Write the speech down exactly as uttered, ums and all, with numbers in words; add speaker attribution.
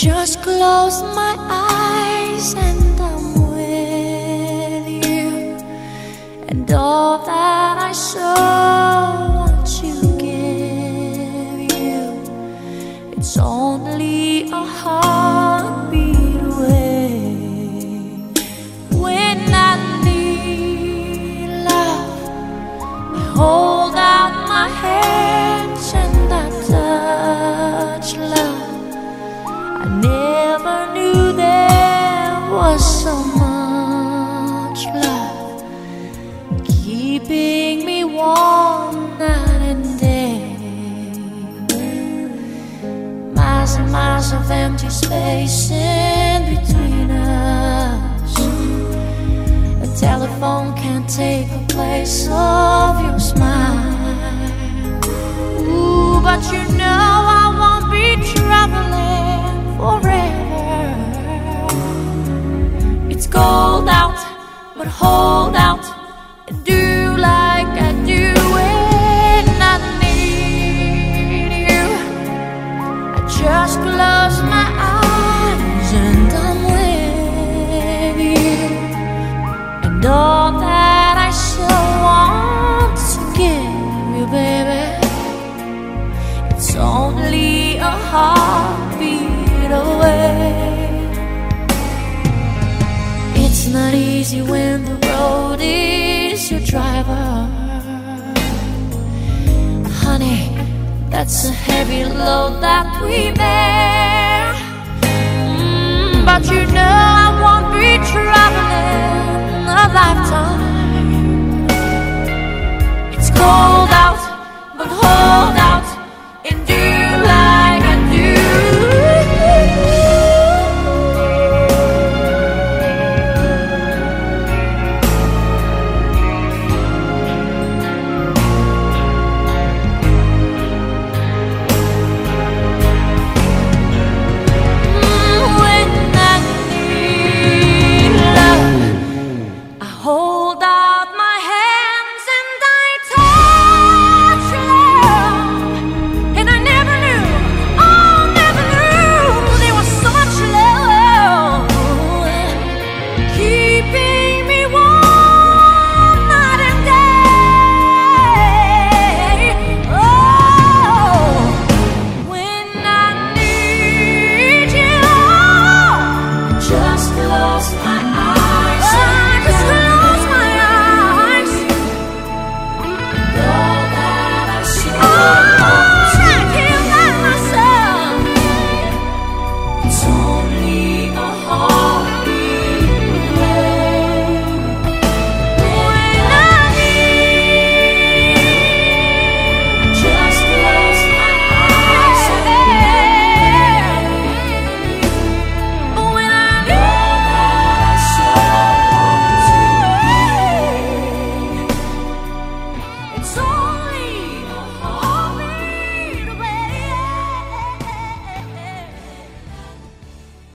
Speaker 1: just close my eyes and I'm with you, and all that I so want to give you, it's only a heartbeat away. When I need love, I hold out my hands and I touch love. I never knew there was so much love keeping me warm night and day. Miles and miles of empty space in between us. A telephone can't take the place of your smile. Ooh, but you know I won't be traveling forever. It's cold out, but hold out and do like I do when I need you. I just close my eyes and I'm with you, and all that I so want to give you, baby, it's only a heartbeat away. It's not easy when the road is your driver. Honey, that's a heavy load that we bear. mm, But you know I won't be traveling a lifetime. It's cold